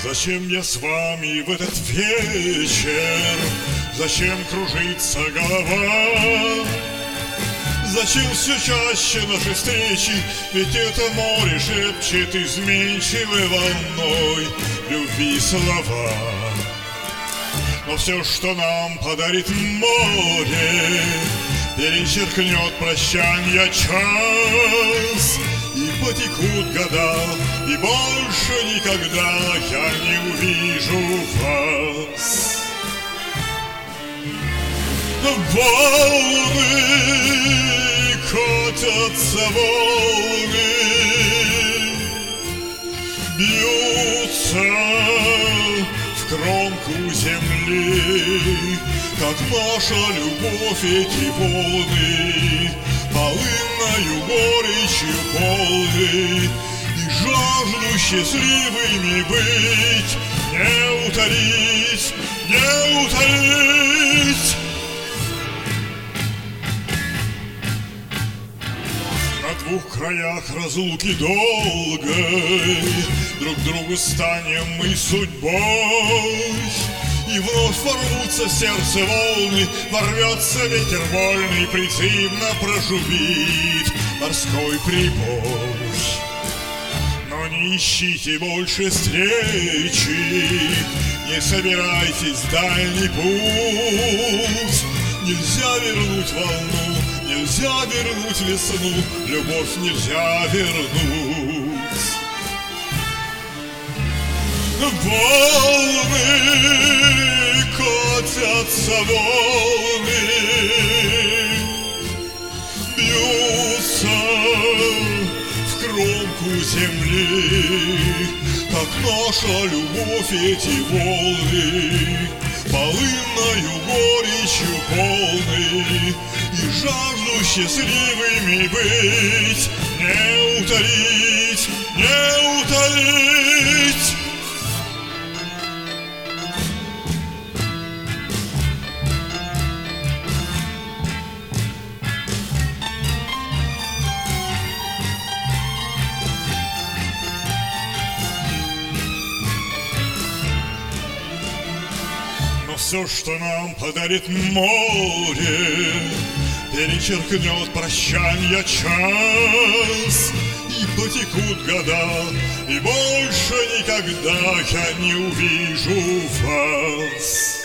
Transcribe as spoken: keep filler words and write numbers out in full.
Зачем я с вами в этот вечер? Зачем кружится голова? Зачем все чаще наши встречи? Ведь это море шепчет изменчивой волной любви слова. Но все, что нам подарит море, перечеркнет прощанья час. И потекут года, и больше никогда я не увижу вас. Волны, катятся волны, бьются в кромку земли, как наша любовь эти волны, полынною горечью полны, и жажду счастливыми быть, не утолить, не утолить. На двух краях разлуки долгой друг другу станем мы судьбой. И вновь ворвутся в сердце волны, ворвется ветер вольный, призывно прожубит морской прибой. Но не ищите больше встречи, не собирайтесь в дальний путь. Нельзя вернуть волну, нельзя вернуть весну, любовь нельзя вернуть. Волны, катятся волны, бьются в кромку земли, как наша любовь эти волны, полынною горечью полны, и жажду счастливыми быть, не утолить, не утолить. Все, что нам подарит море, перечеркнет прощанья час. И потекут года, и больше никогда я не увижу вас.